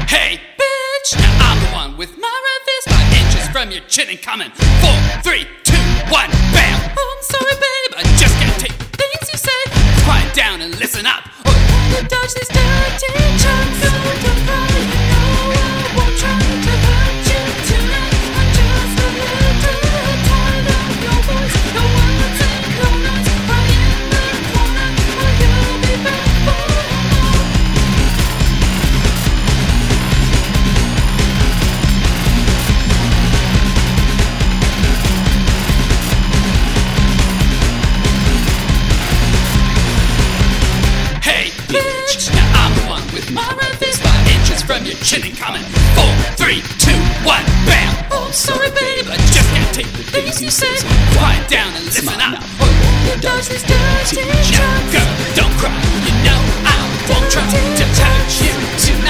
Hey, bitch! Now I'm the one with my red fist 5 inches from your chin and coming. 4, 3, 2, 1, bam! Oh, I'm sorry, babe, I just can't take the things you say. Quiet down and listen up, or you dodge these dirty chunks. Don't cry, you know I won't try to hurt you tonight. I'm just a little tired of your voice. No one take no nights, cry in the corner, or you'll be back for more. Hey, bitch! Now I'm the one with my red fist 5 inches from your chin and coming. 4, 3, 2, 1, bam! Oh, sorry, babe, I just can't take the things you say. Quiet down and listen up, or you dodge these dirty chunks. Girl, don't cry, you know I won't try to touch you tonight.